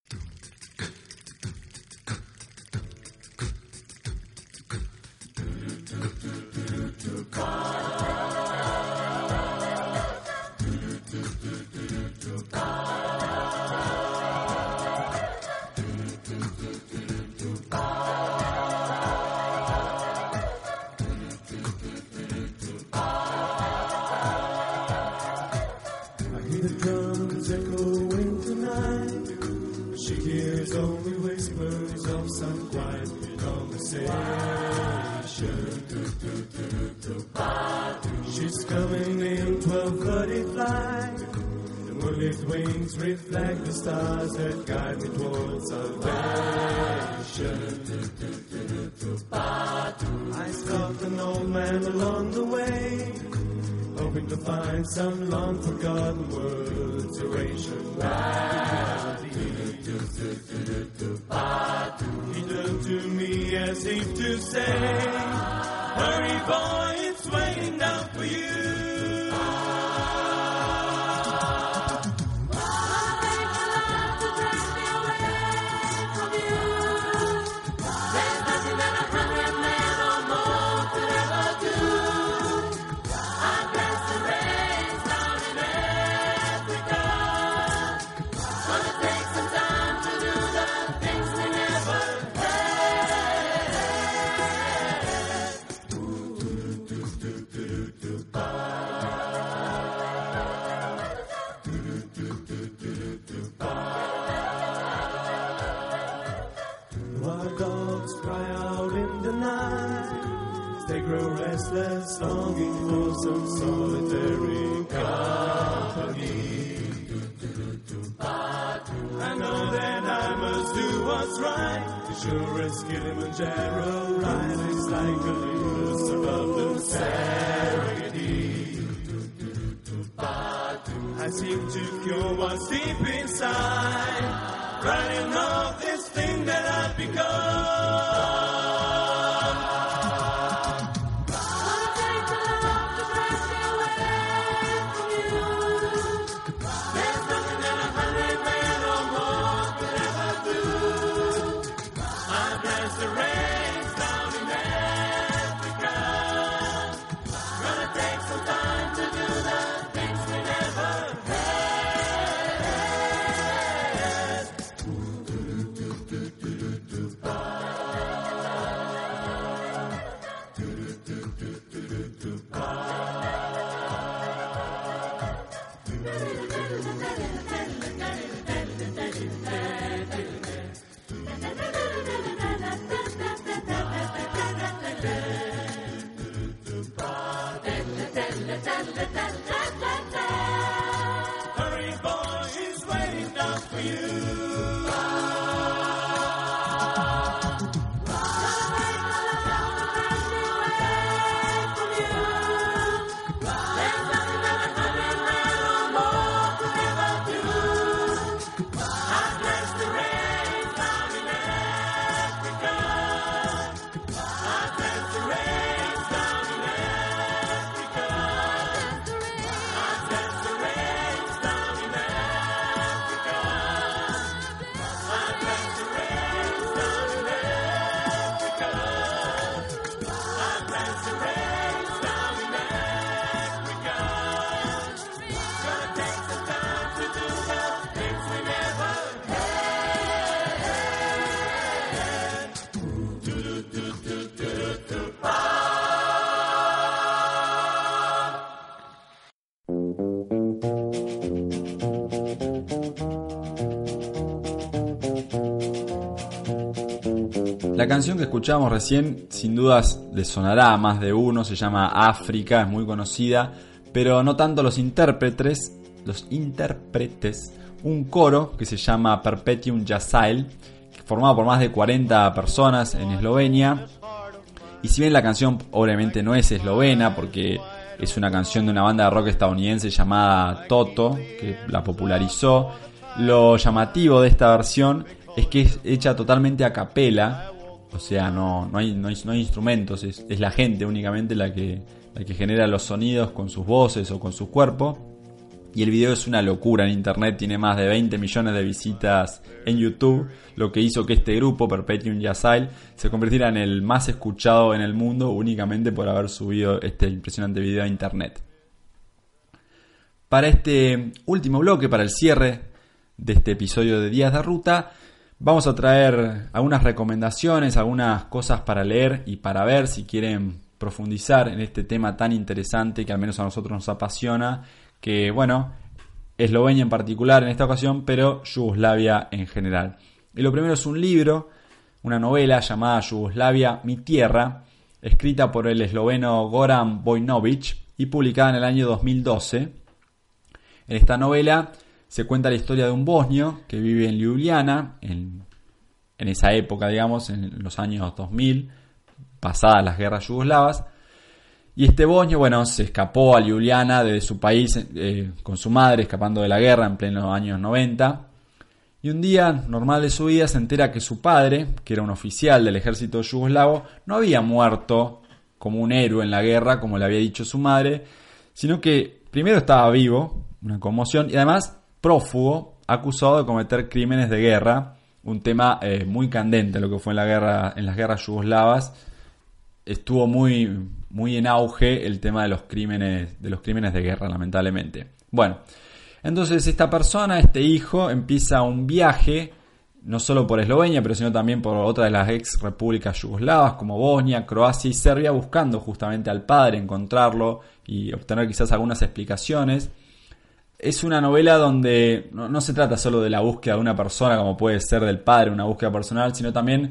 She's coming in twelve thirty flight. The moonlit wings reflect the stars that guide me towards salvation. I stopped an old man along the way, hoping to find some long forgotten words, oration, melody. He turned to me as if to say, hurry boy, it's waiting down for you. Restless, longing for some solitary company. I know that I must do what's right. As sure as Kilimanjaro rises like Olympus above the Serengeti. I seem to cure what's deep inside, writing off this thing that I've become. Hurry boy, he's waiting down for you. La canción que escuchábamos recién sin dudas les sonará a más de uno, se llama África, es muy conocida, pero no tanto los intérpretes, los intérpretes, un coro que se llama Perpetuum Jazzile, formado por más de cuarenta personas en Eslovenia. Y si bien la canción obviamente no es eslovena, porque es una canción de una banda de rock estadounidense llamada Toto, que la popularizó, lo llamativo de esta versión es que es hecha totalmente a capela, o sea, no, no, hay, no, hay, no hay instrumentos, es, es la gente únicamente la que, la que genera los sonidos con sus voces o con su cuerpo. Y el video es una locura en internet, tiene más de veinte millones de visitas en YouTube, lo que hizo que este grupo, Perpetuum Jazzile, se convirtiera en el más escuchado en el mundo únicamente por haber subido este impresionante video a internet. Para este último bloque, para el cierre de este episodio de Días de Ruta, vamos a traer algunas recomendaciones, algunas cosas para leer y para ver si quieren profundizar en este tema tan interesante que al menos a nosotros nos apasiona, que bueno, Eslovenia en particular en esta ocasión, pero Yugoslavia en general. Y lo primero es un libro, una novela llamada Yugoslavia, mi tierra, escrita por el esloveno Goran Vojnović y publicada en el año dos mil doce. En esta novela se cuenta la historia de un bosnio que vive en Ljubljana, en, en esa época, digamos, en los años dos mil, pasadas las guerras yugoslavas. Y este bosnio, bueno, se escapó a Ljubljana desde su país eh, con su madre, escapando de la guerra en plenos años noventa. Y un día normal de su vida se entera que su padre, que era un oficial del ejército yugoslavo, no había muerto como un héroe en la guerra, como le había dicho su madre, sino que primero estaba vivo, una conmoción, y además prófugo, acusado de cometer crímenes de guerra, un tema eh, muy candente, lo que fue en la guerra, en las guerras yugoslavas. Estuvo muy, muy en auge el tema de los crímenes, de los crímenes de guerra, lamentablemente. Bueno, entonces esta persona, este hijo, empieza un viaje, no solo por Eslovenia, pero sino también por otras de las ex repúblicas yugoslavas, como Bosnia, Croacia y Serbia, buscando justamente al padre, encontrarlo y obtener quizás algunas explicaciones. Es una novela donde no, no se trata solo de la búsqueda de una persona, como puede ser del padre, una búsqueda personal, sino también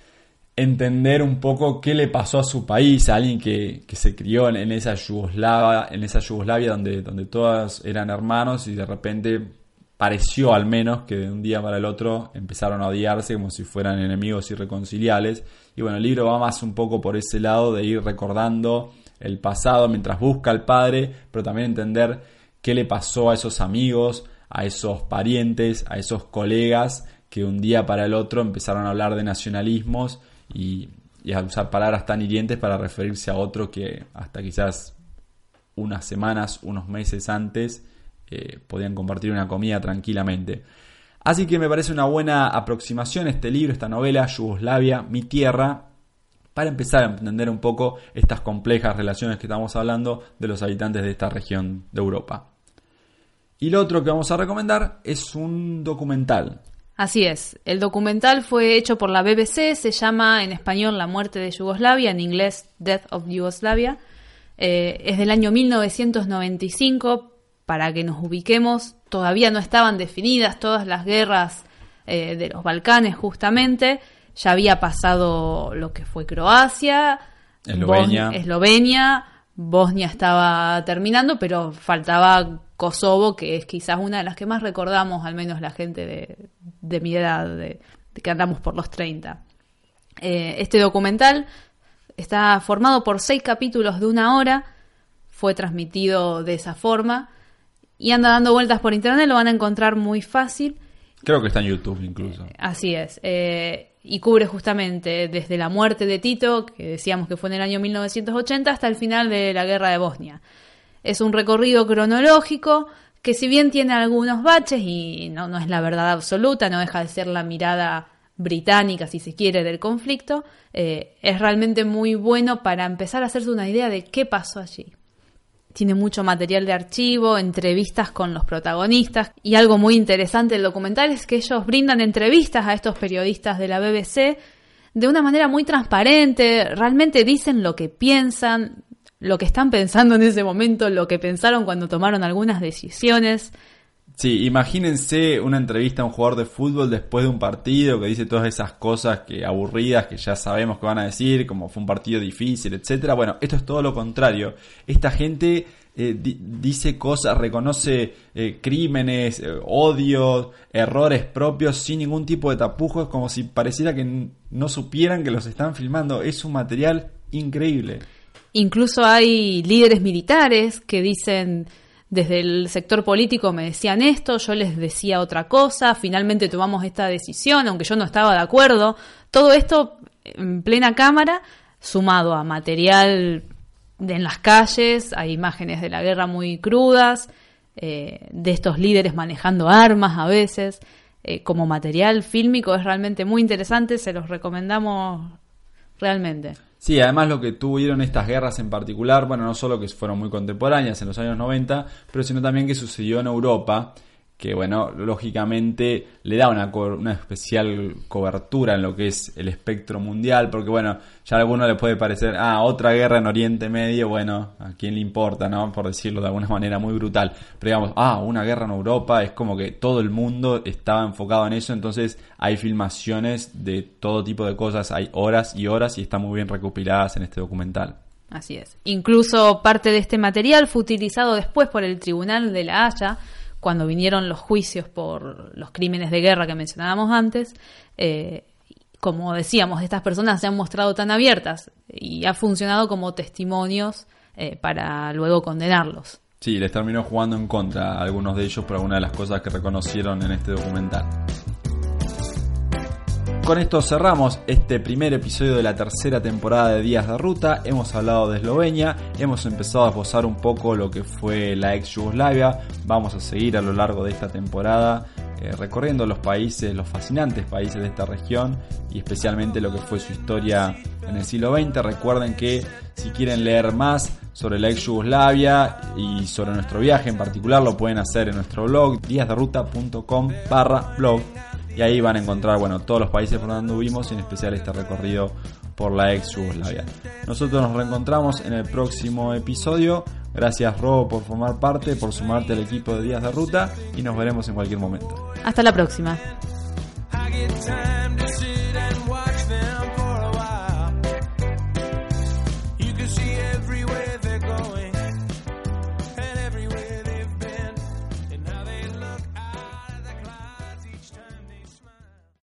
entender un poco qué le pasó a su país, a alguien que, que se crió en, en esa Yugoslavia, en esa Yugoslavia donde, donde todos eran hermanos y de repente pareció al menos que de un día para el otro empezaron a odiarse como si fueran enemigos irreconciliables. Y bueno, el libro va más un poco por ese lado de ir recordando el pasado mientras busca al padre, pero también entender qué le pasó a esos amigos, a esos parientes, a esos colegas que un día para el otro empezaron a hablar de nacionalismos y, y a usar palabras tan hirientes para referirse a otro que hasta quizás unas semanas, unos meses antes eh, podían compartir una comida tranquilamente. Así que me parece una buena aproximación este libro, esta novela, Yugoslavia, mi tierra, para empezar a entender un poco estas complejas relaciones que estamos hablando de los habitantes de esta región de Europa. Y lo otro que vamos a recomendar es un documental. Así es, el documental fue hecho por la B B C, se llama en español La muerte de Yugoslavia, en inglés Death of Yugoslavia. Eh, es del año mil novecientos noventa y cinco, para que nos ubiquemos, todavía no estaban definidas todas las guerras eh, de los Balcanes justamente, ya había pasado lo que fue Croacia, Eslovenia. Bos- Eslovenia, Bosnia estaba terminando, pero faltaba Kosovo, que es quizás una de las que más recordamos, al menos la gente de, de mi edad, de, de que andamos por los treinta. Eh, este documental está formado por seis capítulos de una hora, fue transmitido de esa forma y anda dando vueltas por internet, lo van a encontrar muy fácil. Creo que está en YouTube incluso. Así es, eh, y cubre justamente desde la muerte de Tito, que decíamos que fue en el año mil novecientos ochenta, hasta el final de la guerra de Bosnia. Es un recorrido cronológico que, si bien tiene algunos baches y no, no es la verdad absoluta, no deja de ser la mirada británica, si se quiere, del conflicto, eh, es realmente muy bueno para empezar a hacerse una idea de qué pasó allí. Tiene mucho material de archivo, entrevistas con los protagonistas, y algo muy interesante del documental es que ellos brindan entrevistas a estos periodistas de la B B C de una manera muy transparente, realmente dicen lo que piensan, lo que están pensando en ese momento, lo que pensaron cuando tomaron algunas decisiones. Sí, imagínense una entrevista a un jugador de fútbol después de un partido que dice todas esas cosas que aburridas que ya sabemos que van a decir, como fue un partido difícil, etcétera. Bueno, esto es todo lo contrario. Esta gente eh, di- dice cosas, reconoce eh, crímenes, eh, odios, errores propios sin ningún tipo de tapujos, como si pareciera que n- no supieran que los están filmando. Es un material increíble. Incluso hay líderes militares que dicen, desde el sector político me decían esto, yo les decía otra cosa, finalmente tomamos esta decisión, aunque yo no estaba de acuerdo. Todo esto en plena cámara, sumado a material de en las calles, hay imágenes de la guerra muy crudas, eh, de estos líderes manejando armas a veces, eh, como material fílmico es realmente muy interesante, se los recomendamos realmente. Sí, además lo que tuvieron estas guerras en particular, bueno, no solo que fueron muy contemporáneas en los años noventa, pero sino también que sucedió en Europa, que bueno, lógicamente le da una, co- una especial cobertura en lo que es el espectro mundial, porque bueno, ya a alguno le puede parecer, ah, otra guerra en Oriente Medio, bueno, a quién le importa, ¿no? Por decirlo de alguna manera muy brutal, pero digamos, ah, una guerra en Europa, es como que todo el mundo estaba enfocado en eso, entonces hay filmaciones de todo tipo de cosas, hay horas y horas y están muy bien recopiladas en este documental. Así es. Incluso parte de este material fue utilizado después por el Tribunal de La Haya, cuando vinieron los juicios por los crímenes de guerra que mencionábamos antes. Eh, como decíamos, estas personas se han mostrado tan abiertas y ha funcionado como testimonios eh, para luego condenarlos. Sí, les terminó jugando en contra a algunos de ellos por alguna de las cosas que reconocieron en este documental. Con esto cerramos este primer episodio de la tercera temporada de Días de Ruta. Hemos hablado de Eslovenia, hemos empezado a esbozar un poco lo que fue la ex Yugoslavia. Vamos a seguir a lo largo de esta temporada eh, recorriendo los países, los fascinantes países de esta región y especialmente lo que fue su historia en el siglo veinte. Recuerden que si quieren leer más sobre la ex Yugoslavia y sobre nuestro viaje en particular, lo pueden hacer en nuestro blog díasderuta punto com barra blog. Y ahí van a encontrar, bueno, todos los países por donde anduvimos y en especial este recorrido por la ex Yugoslavia. Nosotros nos reencontramos en el próximo episodio. Gracias, Robo, por formar parte, por sumarte al equipo de Días de Ruta y nos veremos en cualquier momento. Hasta la próxima. I get time to sit and watch them for a while. You can see every